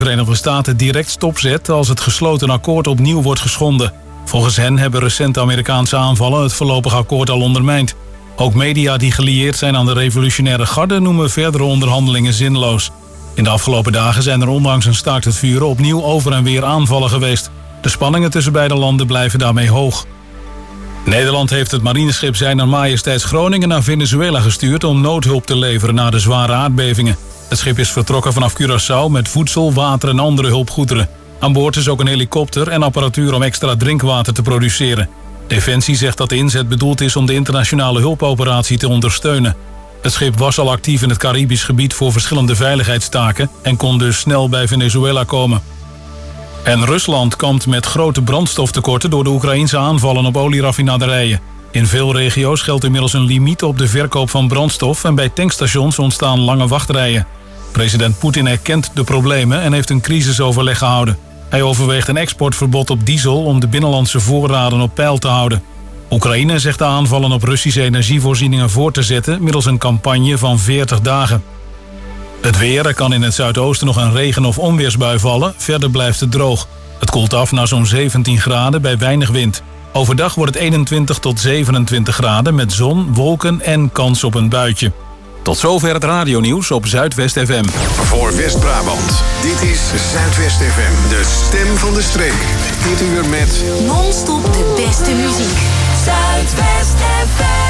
Verenigde Staten direct stopzet als het gesloten akkoord opnieuw wordt geschonden. Volgens hen hebben recente Amerikaanse aanvallen het voorlopig akkoord al ondermijnd. Ook media die gelieerd zijn aan de revolutionaire garde noemen verdere onderhandelingen zinloos. In de afgelopen dagen zijn er ondanks een staakt het vuren opnieuw over en weer aanvallen geweest. De spanningen tussen beide landen blijven daarmee hoog. Nederland heeft het marineschip Zijner Majesteits Groningen naar Venezuela gestuurd om noodhulp te leveren na de zware aardbevingen. Het schip is vertrokken vanaf Curaçao met voedsel, water en andere hulpgoederen. Aan boord is ook een helikopter en apparatuur om extra drinkwater te produceren. Defensie zegt dat de inzet bedoeld is om de internationale hulpoperatie te ondersteunen. Het schip was al actief in het Caribisch gebied voor verschillende veiligheidstaken en kon dus snel bij Venezuela komen. En Rusland kampt met grote brandstoftekorten door de Oekraïnse aanvallen op olieraffinaderijen. In veel regio's geldt inmiddels een limiet op de verkoop van brandstof en bij tankstations ontstaan lange wachtrijen. President Poetin erkent de problemen en heeft een crisisoverleg gehouden. Hij overweegt een exportverbod op diesel om de binnenlandse voorraden op peil te houden. Oekraïne zegt de aanvallen op Russische energievoorzieningen voor te zetten middels een campagne van 40 dagen. Het weer, er kan in het zuidoosten nog een regen- of onweersbui vallen. Verder blijft het droog. Het koelt af naar zo'n 17 graden bij weinig wind. Overdag wordt het 21 tot 27 graden met zon, wolken en kans op een buitje. Tot zover het radionieuws op Zuidwest FM. Voor West-Brabant, dit is Zuidwest FM, de stem van de streek. Dit uur met non-stop de beste muziek. Zuidwest FM.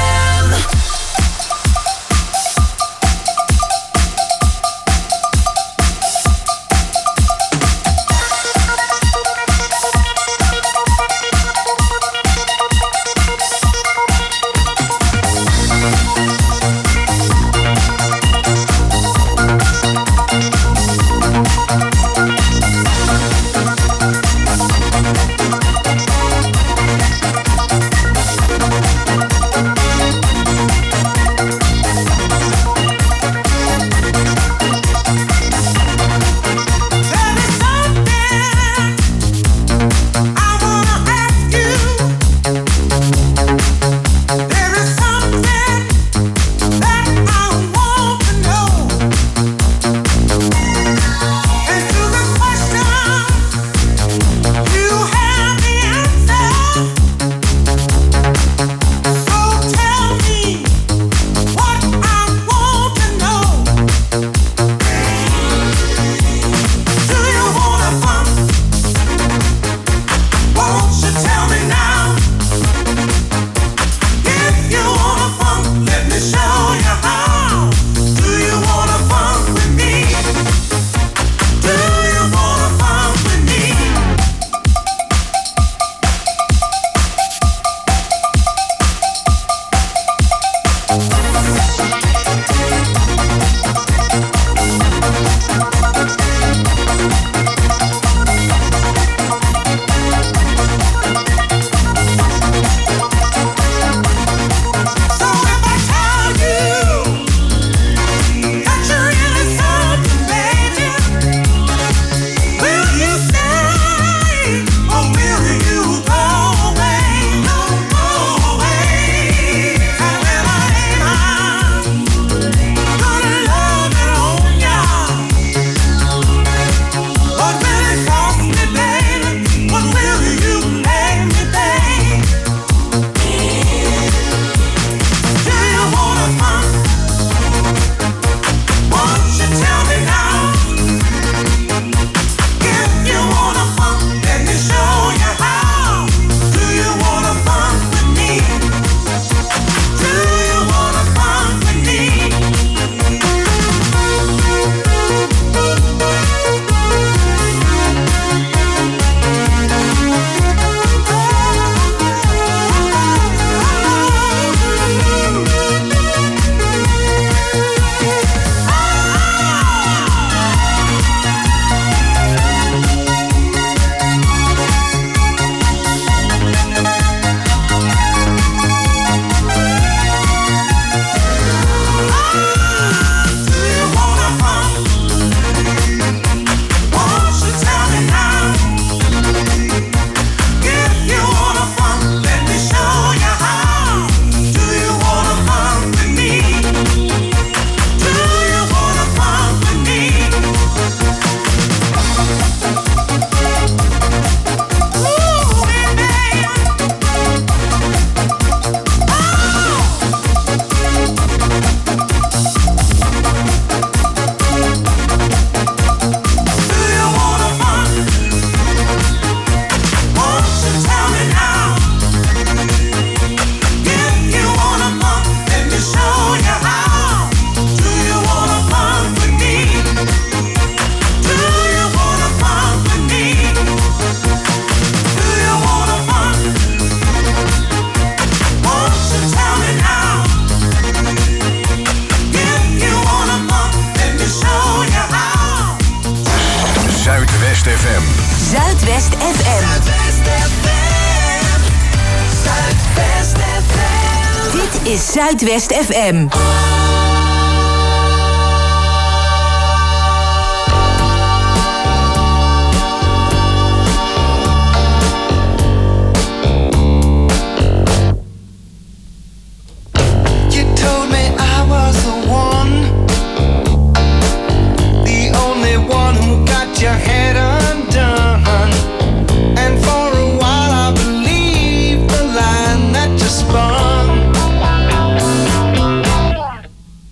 Zuidwest FM. Zuidwest FM. Zuidwest FM. Dit is Zuidwest FM. Your head undone, and for a while I believed the line that you spun.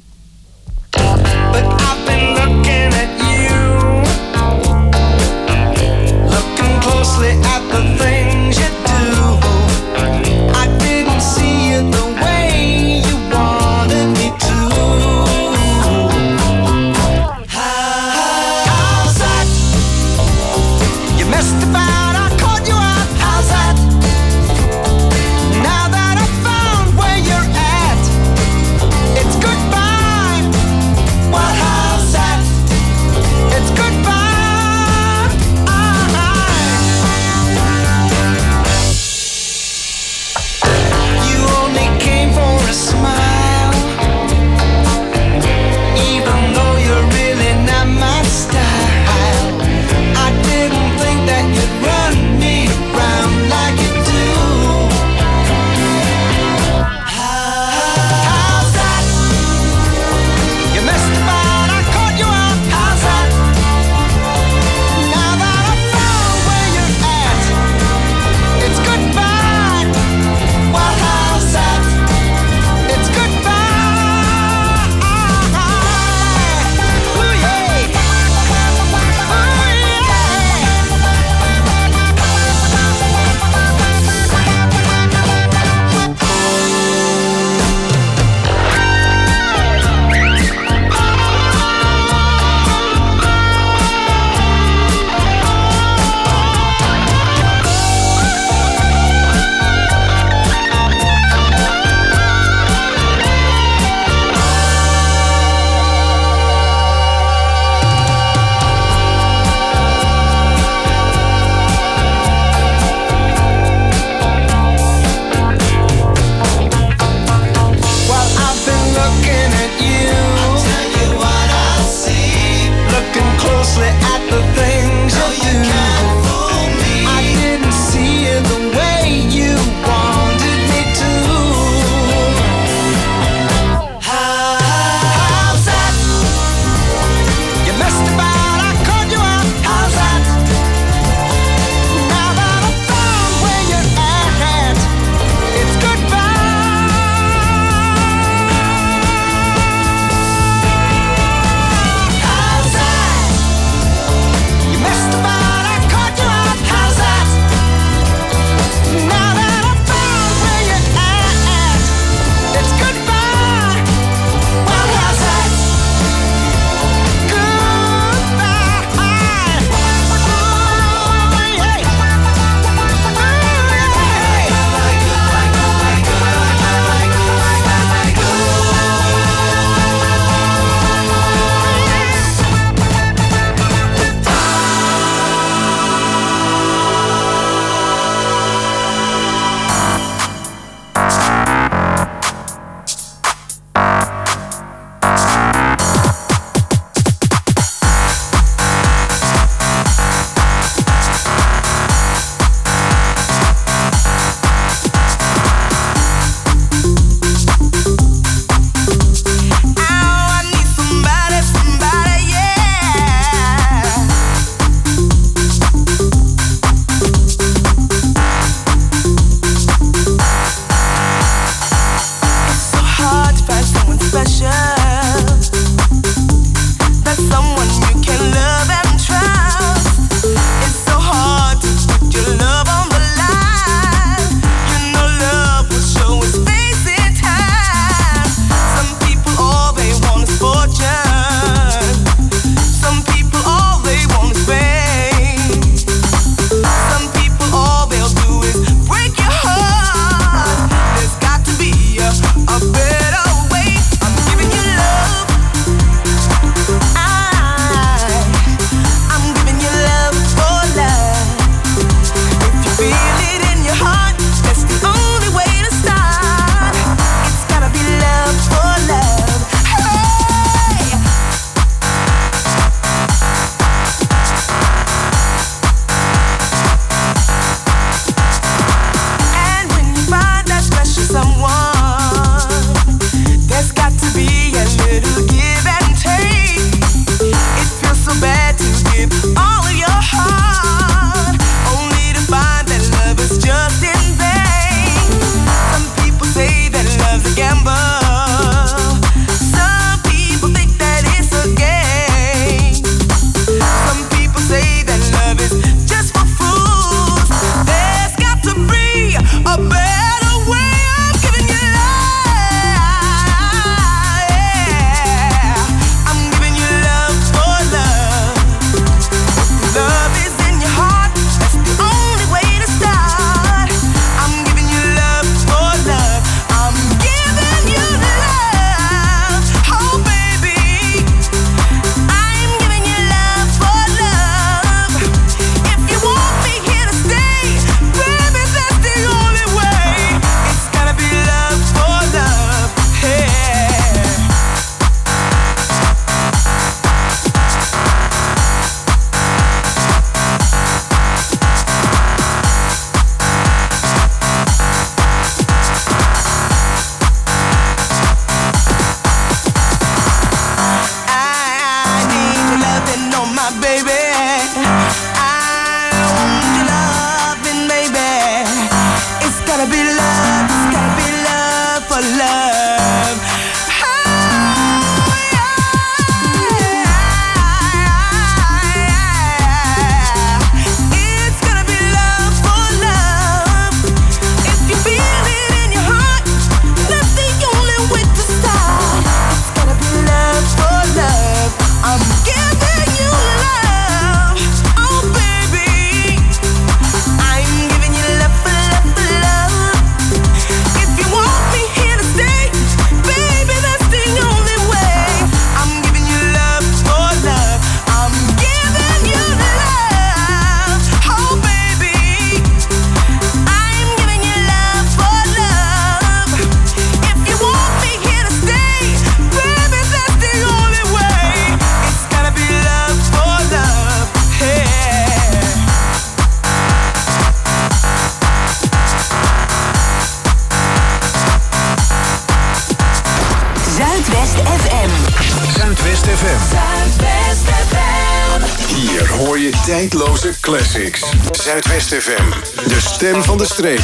Tijdloze classics. Zuidwest FM. De stem van de streek.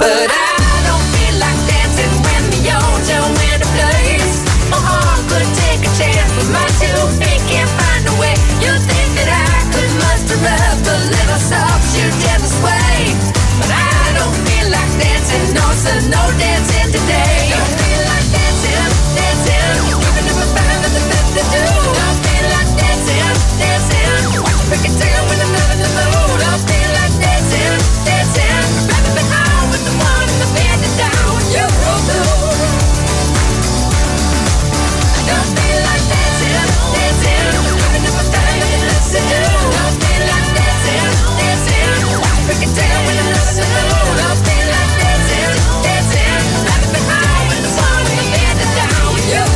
But I don't feel like dancing when the ocean wind plays. My heart could take a chance, but my two feet can't find a way. You think that I could muster up a little soft shoe gentle sway, but I don't feel like dancing, no, so no dancing today. Don't feel like dancing, dancing, even if I find nothing left to do. Don't feel like dancing, dancing, break it down when I'm not in the mood. Don't feel like dancing, dancing, rather be home with the one in the bed down with you. Don't feel like dancing, dancing, even if I find nothing left to do. Don't feel like dancing, dancing, break it down when I'm not in the mood. Don't feel like dancing, dancing, rather be home with the one in the bed down with you.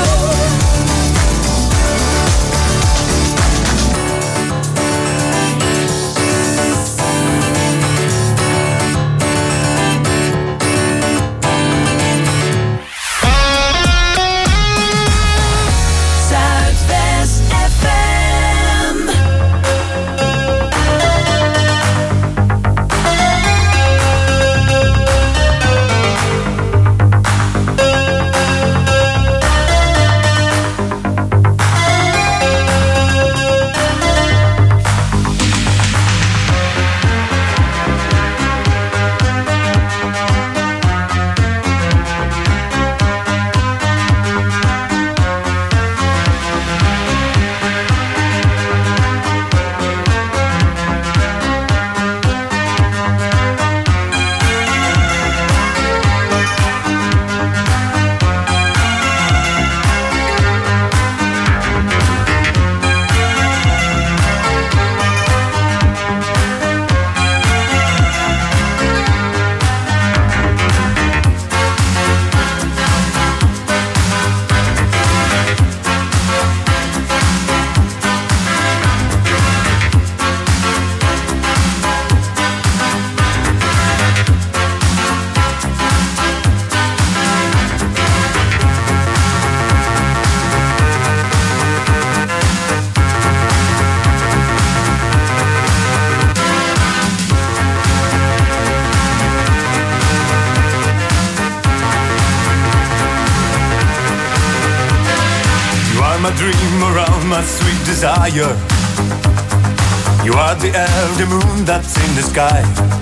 Desire. You are the elder moon that's in the sky.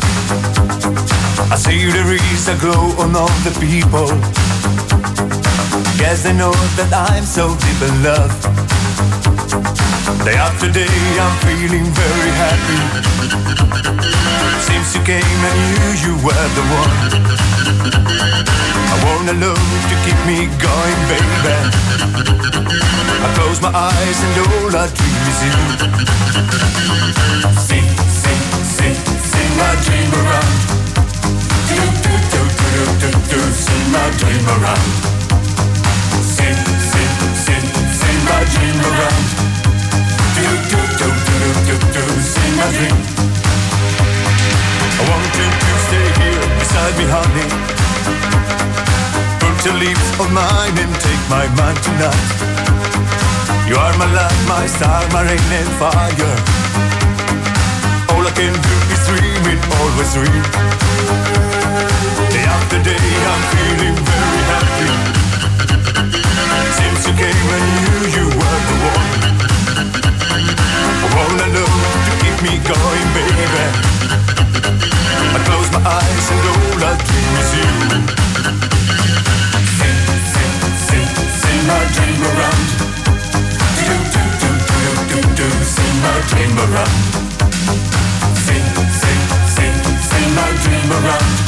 I see there is a glow on all the people. Guess they know that I'm so deep in love. Day after day I'm feeling very happy. Since you came I knew you were the one. I want a love to keep me going, baby. I close my eyes and all I dream is you. Sing, sing, sing, sing my dream around. Do, do, do, do, do, do, sing my dream around. Sing, sing, sing, sing my dream around. Do, do, do, do, do, do, sing my dream. I want you to stay here beside me, honey. Put your lips on mine and take my mind tonight. You are my light, my star, my rain and fire. All I can do is dream it, always dream. Day after day I'm feeling very happy. Since you came I knew you were the one. I want a love to keep me going, baby. I close my eyes and all I dream is you. Sing, sing, sing, sing my dream around. Do, do, do, do, do, do, sing my dream around. Sing, sing, sing, sing my dream around.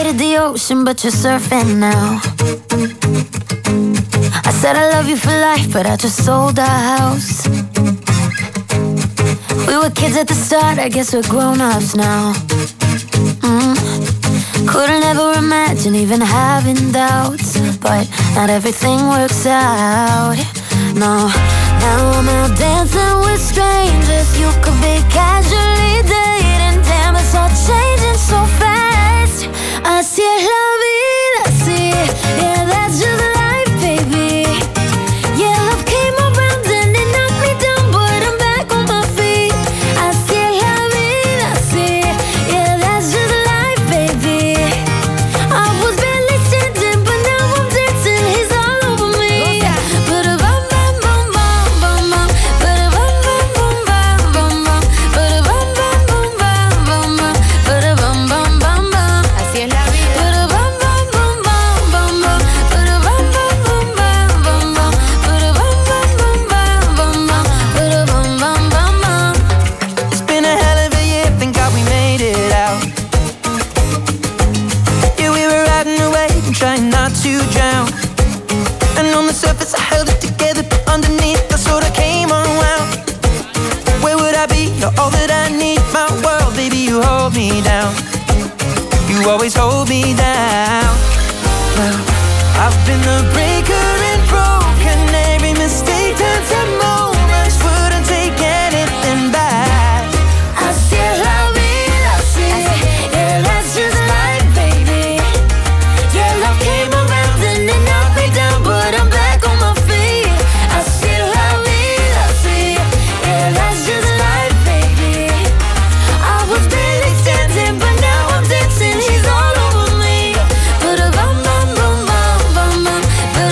hated the ocean, but you're surfing now. I said I love you for life, but I just sold our house. We were kids at the start, I guess we're grown-ups now. Couldn't ever imagine even having doubts, but not everything works out. No, now I'm out dancing with strangers. You could be casually dating. Damn, it's all changing so fast. Así es la vida, sí. Yeah, that's just life, baby. Yeah, love came around and it knocked me down, but I'm back on my feet. Así es la vida, sí. Yeah, that's just life, baby. I was barely standing, but now I'm dancing. He's all over me. Ba-da-bum, bum, bum, bum, bum, bum. Ba-da-bum, bum, bum, bum, bum, bum. Ba-da-bum, bum, bum, bum, bum, bum. Ba-da-bum, bum, bum, bum. Así es la vida. Ba-da-bum, bum, bum, bum, bum, bum. Ba-da-bum, bum, bum, bum, bum, bum. Ba-da-bum, bum, bum, bum, bum, bum. Ba-da-bum, bum, bum, bum. It's been a hell of a year, thank God we made it out. Yeah, we were riding away and trying not to drown. And on the surface I held it together, but underneath I sort of came unwound. Where would I be? You're all that I need. My world, baby, you hold me down. You always hold me down. Well, I've been the breaker and broken. Every mistake turns to moments. Wouldn't take anything back. Así es la vida, sí. Yeah, that's just life, baby. Yeah, love came around and it knocked me down, but I'm back on my feet. Así es la vida, sí. Yeah, that's just life, baby. I was barely standing, but now I'm dancing. He's all over me. Ba-da-bum, bum, bum, bum, bum, bum.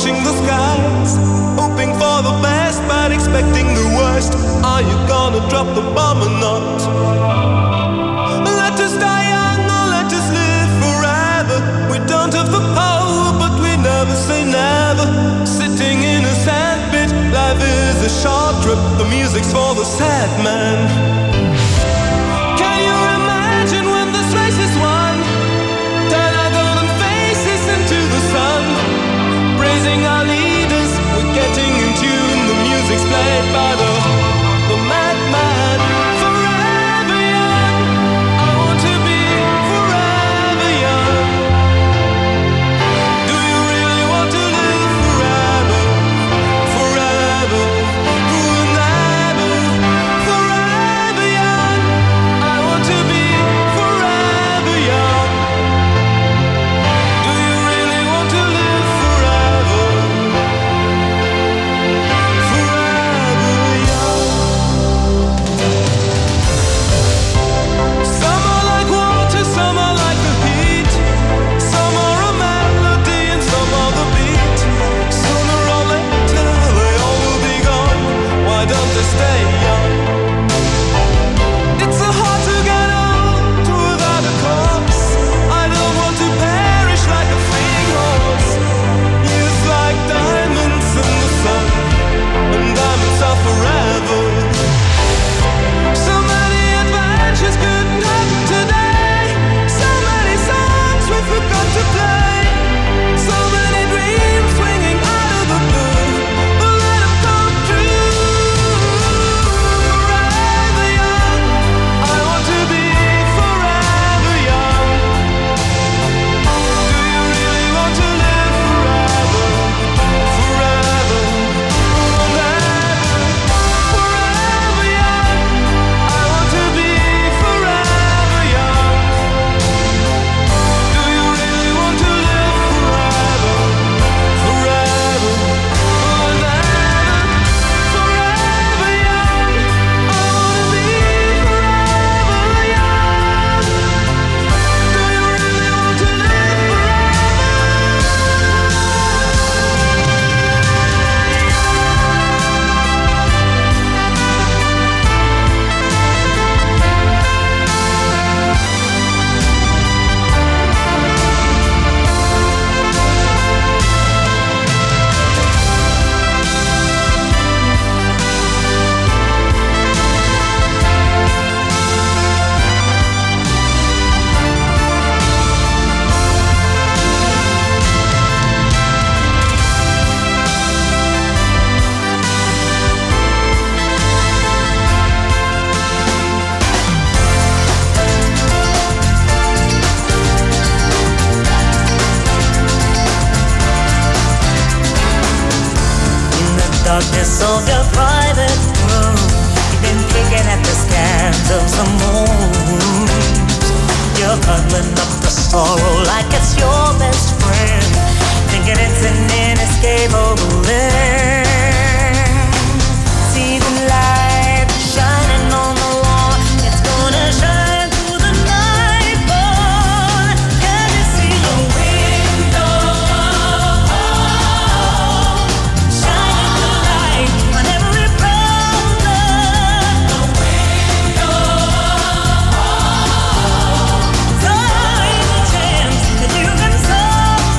watching the skies, hoping for the best but expecting the worst. Are you gonna drop the bomb or not? Let us die young or let us live forever. We don't have the power but we never say never. Sitting in a sandpit, life is a short trip. The music's for the sad man. Can you imagine when this race is won? Turn our golden faces into the sun. Praising our leaders, we're getting in tune. The music's played by the madman. Forever young, I want to be forever young. Do you really want to live forever? Forever, forever, forever young. I want to be forever young. Do you really want to live forever? Forever young. Some are like water, some are like the heat. Some are a melody and some are the beat. Sooner or later they all will be gone. Why don't they stay young? It's so hard to get old without a cause. I don't want to perish like a fleeing horse. Years like diamonds in the sun, and diamonds are forever. So many adventures couldn't happen today. So many songs we forgot to play. So many dreams swinging out of the blue. But let them come true. Forever young, I want to be forever young. Do you really want to live forever? Forever, forever, forever young. I want to be forever young. Do you really want to live forever? Forever, forever, forever young. I want to be forever young. Do you really want to live In the darkness of your private room, you've been picking at the scans of the moon. You're cuddling up the sorrow like it's your best friend, thinking it's an inescapable end. See the light shining on the wall, it's gonna shine through the nightfall. Can you see the window? Shining the light on every problem. The window. Time a chance that you can solve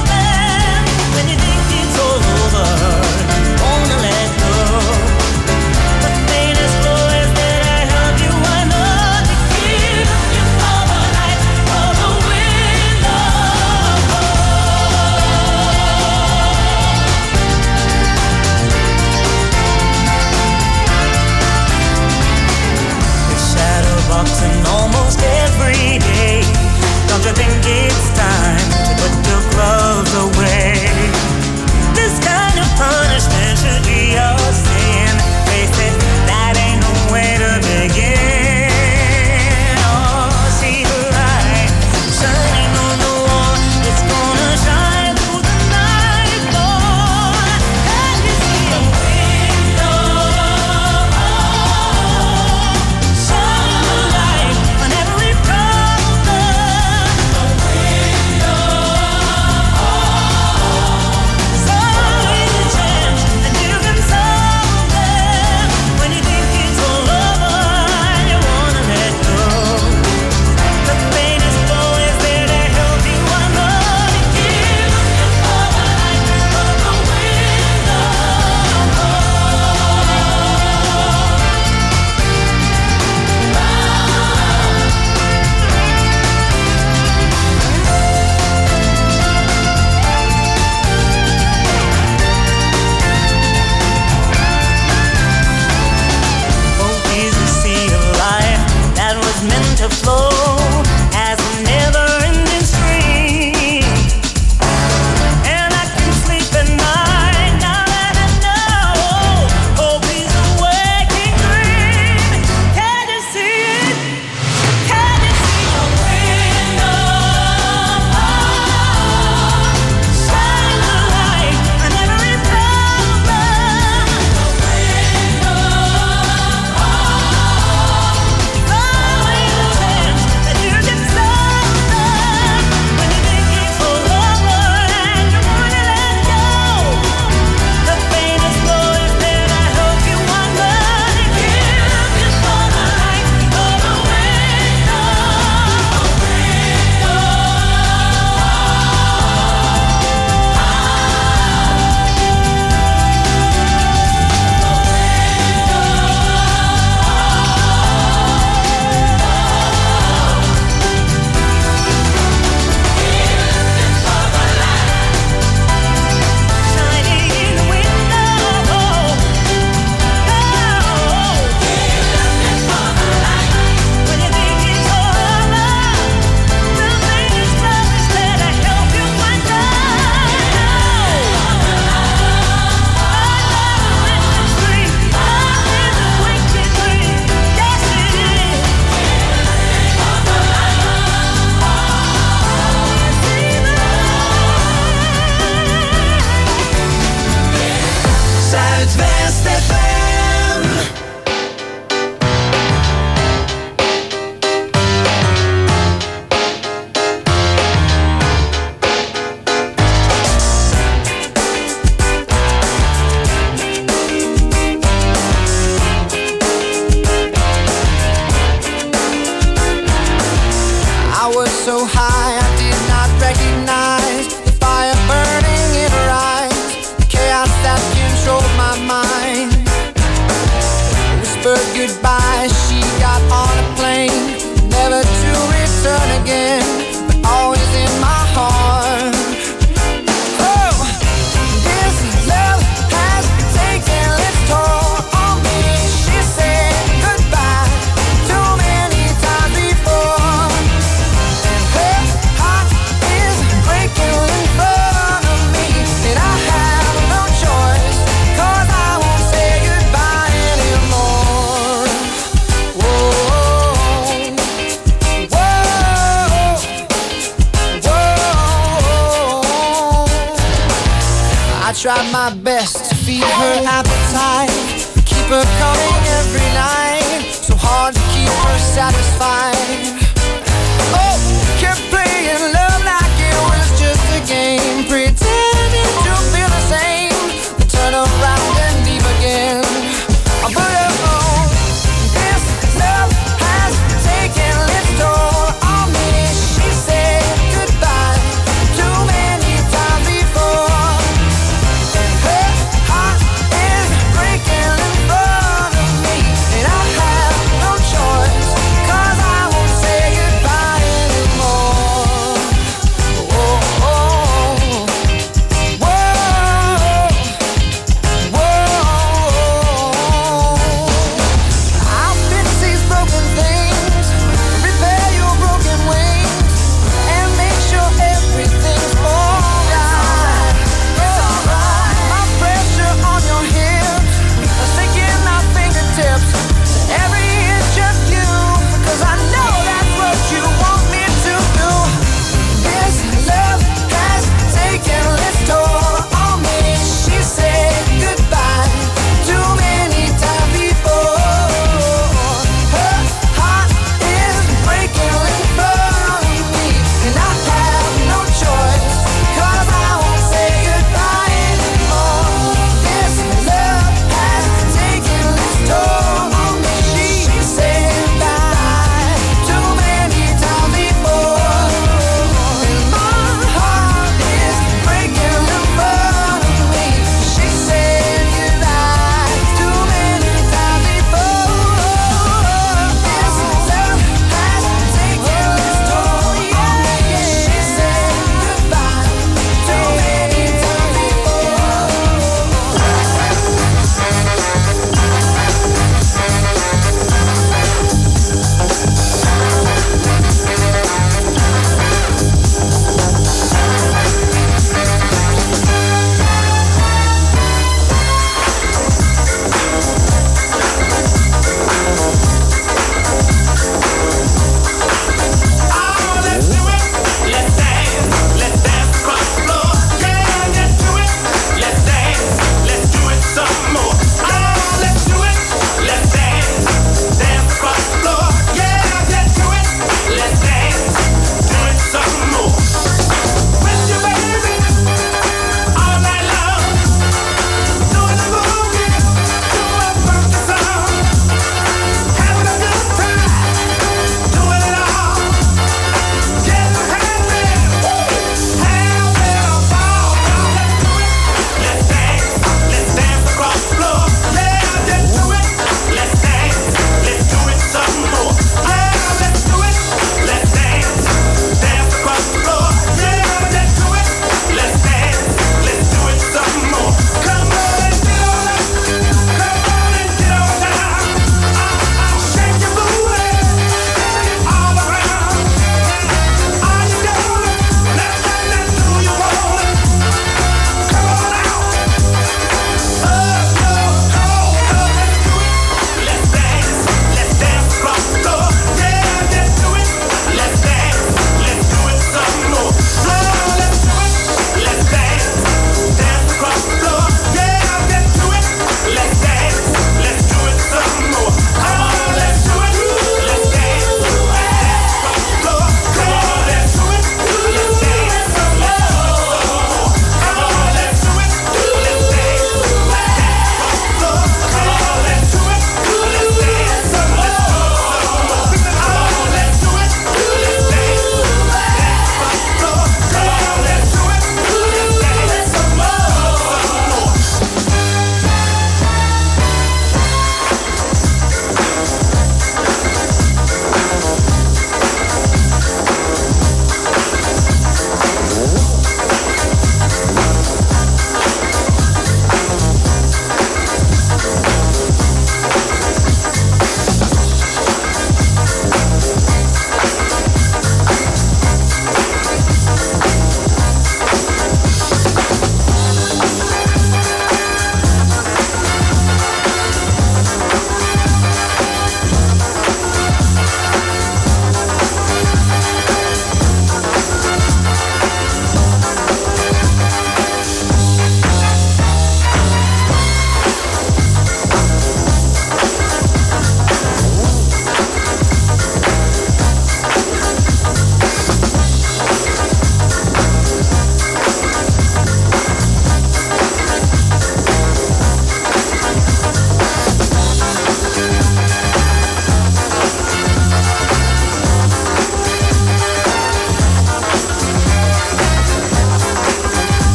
tried my best to feed her appetite, keep her coming every night, so hard to keep her satisfied. Oh, kept playing love like it was just a game, pretending to feel the same, then turn around and leave again. I put her on. This love has taken its toll on me. She said goodbye too many times before, and her heart is breaking in front of me, and I have no choice, 'cause I won't say goodbye anymore.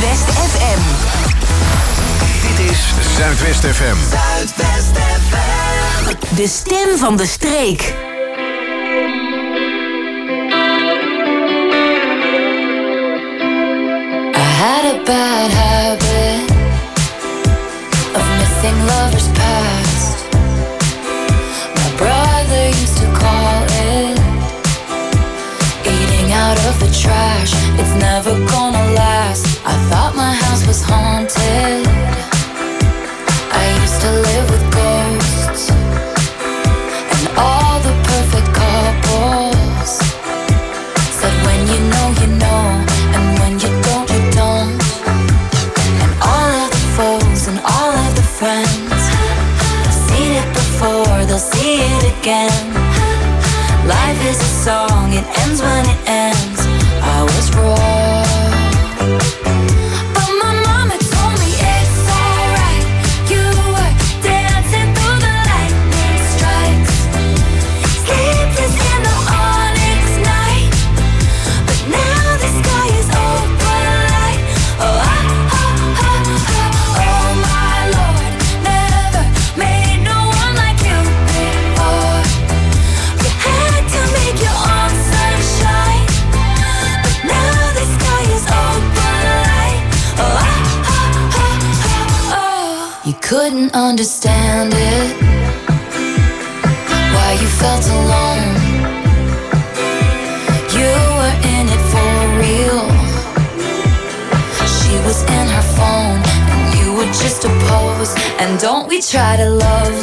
Zuidwest FM. Dit is Zuidwest FM. Zuidwest FM. De stem van de streek. I had a bad habit of missing lovers past. My brother used to call it eating out of the trash. It's never gonna last. I thought my house was haunted. I used to live with ghosts and all the perfect couples said when you know, and when you don't, you don't. And all of the foes and all of the friends have seen it before, they'll see it again. Life is a song, it ends when it ends. I was wrong, but my mama told me it's alright. You were dancing through the lightning strikes, sleepless in the onyx night. But now the sky is open light. Oh, oh my Lord, never made no one like you before. You had to make your own sunshine, but now the sky is open light. Oh. You couldn't understand it, why you felt alone. You were in it for real. She was in her phone and you were just a pose. And don't we try to love,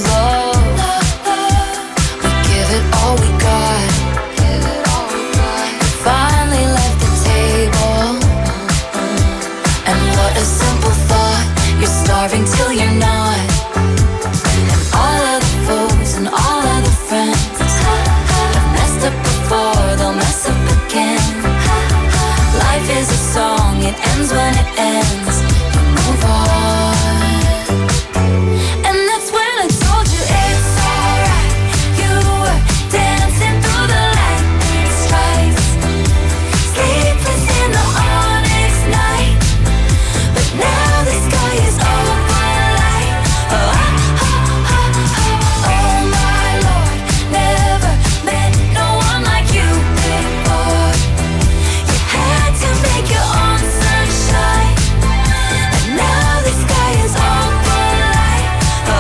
we give it all we got. You finally left the table, and what a simple thought. You're starving till you're not. And all of the foes and all of the friends have messed up before, they'll mess up again. Life is a song, it ends when it ends. You move on. And that's when I told you it's alright. You were dancing through the lightning strikes, sleepless in the onyx night. But now the sky is open light. Oh my Lord, never met no one like you before. You had to make your own sunshine, and now the sky is open light.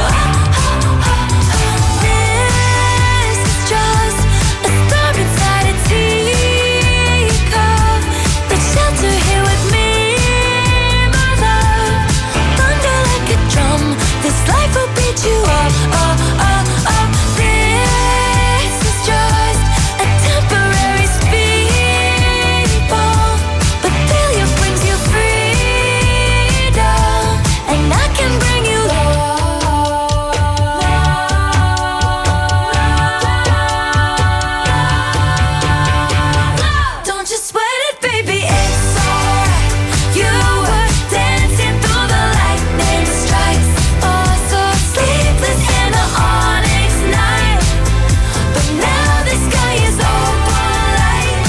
This is just a storm inside a teacup. But shelter here with me, my love. Thunder like a drum, this life will beat you up. This is just a temporary speed bump, but failure brings you freedom, and I can bring you love. Don't you sweat it, baby, it's alright. You were dancing through the lightning strikes, oh so sleepless in the onyx night. But now the sky is open light.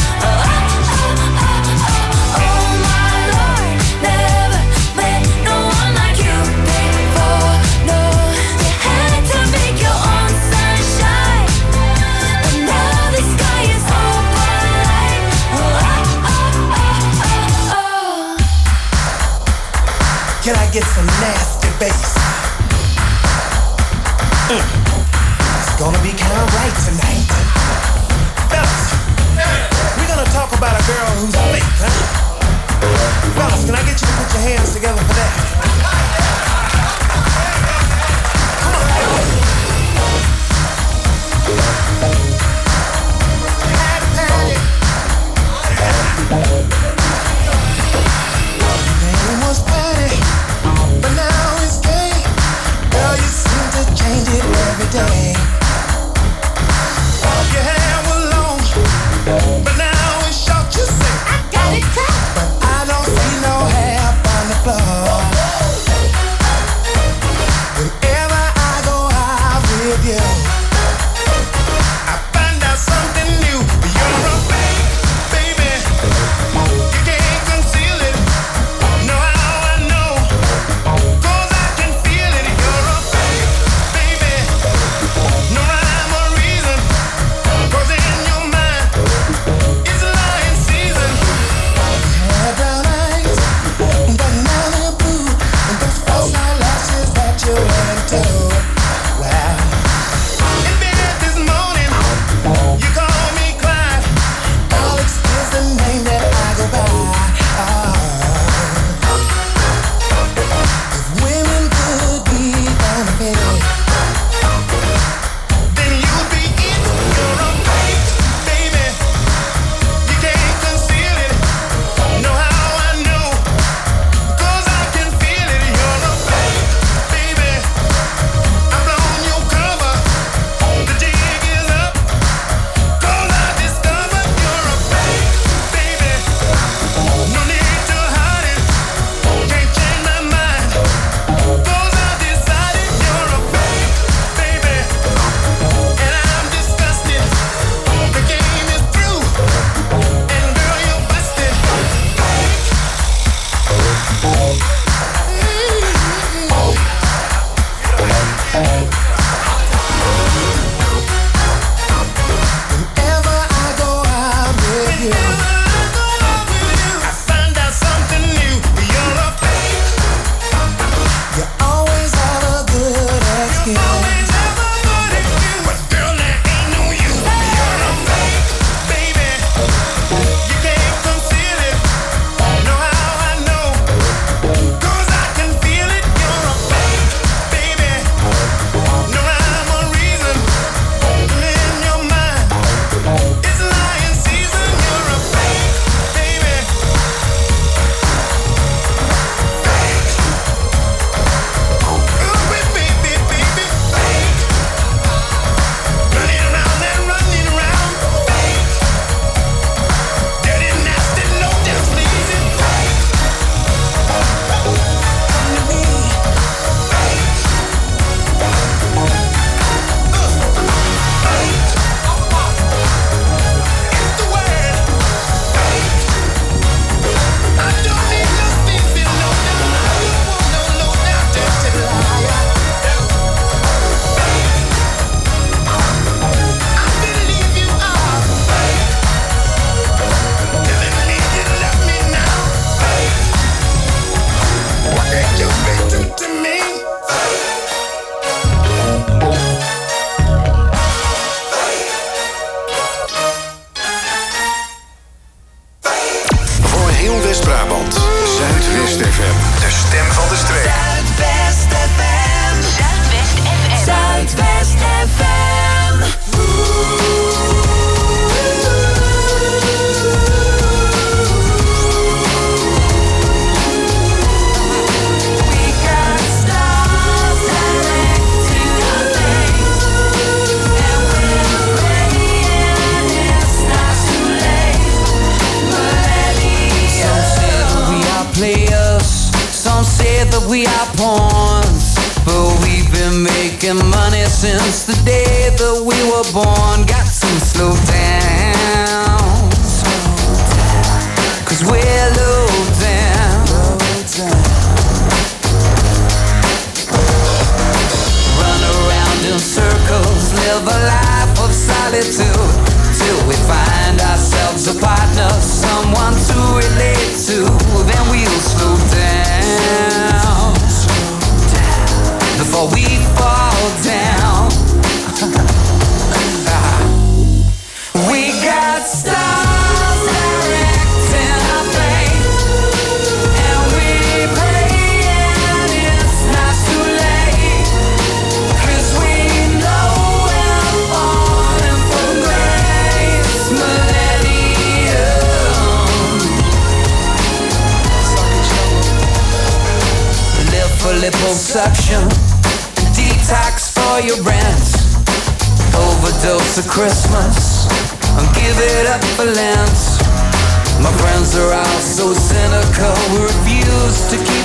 Oh my Lord, never met no one like you before. No, you had to make your own sunshine, but now the sky is open light. Can I get some nasty bass? It's gonna be kinda right tonight. Fellas, we're gonna talk about a girl who's fake, huh? Fellas, can I get you to put your hands together for that? Come on. Name was Patty, but now it's gay. Girl, you seem to change it every day. Your hair was long, but now it's short. You say I got it cut, but I don't see no hair on the floor. liposuction, detox for your rent, overdose of Christmas, and give it up for Lent. My friends are all so cynical, we refuse to keep